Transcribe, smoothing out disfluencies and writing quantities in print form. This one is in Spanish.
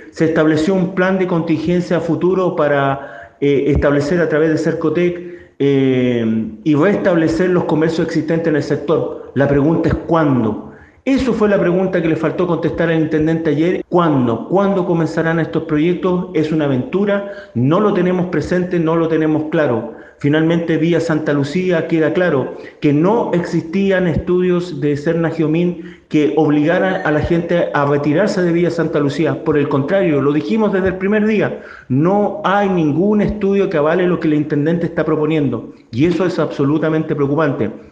se estableció un plan de contingencia a futuro para establecer a través de Cercotec y restablecer los comercios existentes en el sector. La pregunta es ¿cuándo? Eso fue la pregunta que le faltó contestar al intendente ayer. ¿Cuándo? ¿Cuándo comenzarán estos proyectos? Es una aventura, no lo tenemos presente, no lo tenemos claro. Finalmente, vía Santa Lucía queda claro que no existían estudios de Serna Geomín que obligaran a la gente a retirarse de vía Santa Lucía. Por el contrario, lo dijimos desde el primer día, no hay ningún estudio que avale lo que el intendente está proponiendo y eso es absolutamente preocupante.